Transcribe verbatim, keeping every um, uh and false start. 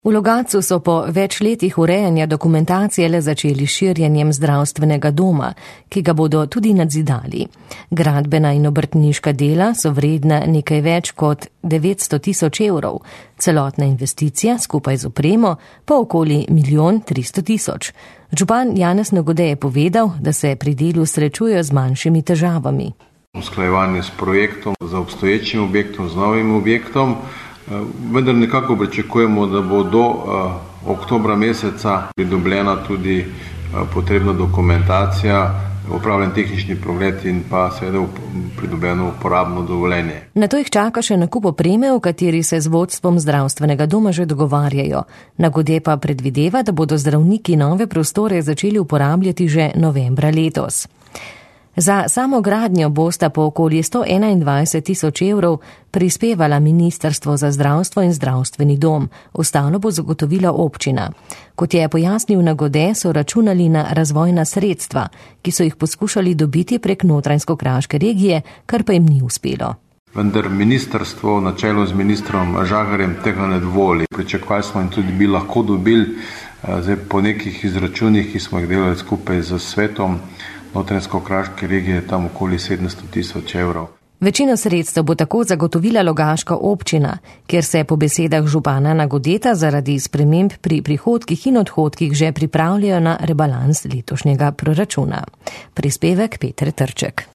V Logatcu so po več letih urejanja dokumentacije le začeli širjenjem zdravstvenega doma, ki ga bodo tudi nadzidali. Gradbena in obrtniška dela so vredna nekaj več kot devetsto tisoč evrov, celotna investicija skupaj z opremo pa okoli milijon tristo tisoč. Župan Janez Nagode je povedal, da se pri delu srečujejo z manjšimi težavami. Usklajevanje s projektom, za obstoječim objektom, z novim objektom, vendar nekako pričakujemo, da bo do uh, oktobra meseca pridobljena tudi uh, potrebna dokumentacija, opravljen tehnični pregled in pa seveda pridobljeno uporabno dovoljenje. Na to jih čaka še nakup opreme, v kateri se z vodstvom zdravstvenega doma že dogovarjajo. Nagode pa predvideva, da bodo zdravniki nove prostore začeli uporabljati že novembra letos. Za samo gradnjo bosta po okoli sto enaindvajset tisoč evrov prispevala Ministrstvo za zdravstvo in zdravstveni dom, ostalo bo zagotovila občina. Kot je pojasnil Nagode, so računali na razvojna sredstva, ki so jih poskušali dobiti prek Notranjsko-kraške regije, kar pa jim ni uspelo. Vendar ministrstvo na čelu z ministrom Žagarjem tega ne dovoli. Pričakovali smo in tudi bi lahko dobili, zdaj po nekih izračunih, ki smo jih delali skupaj z svetom Notranjsko-kraške regije, tam okoli sedemsto tisoč evrov. Večino sredstev bo tako zagotovila Logaška občina, kjer se po besedah župana Nagodeta zaradi sprememb pri prihodkih in odhodkih že pripravljajo na rebalans letošnjega proračuna. Prispevek Peter Trček.